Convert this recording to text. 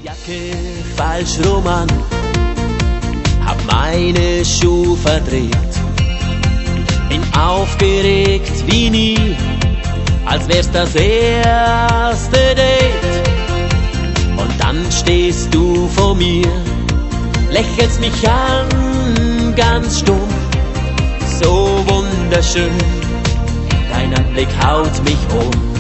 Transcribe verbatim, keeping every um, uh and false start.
Jacke falsch rum an, hab meine Schuhe verdreht, bin aufgeregt wie nie, als wär's das erste Date. Und dann stehst du vor mir, lächelst mich an, ganz stumm, so wunderschön, dein Anblick haut mich um.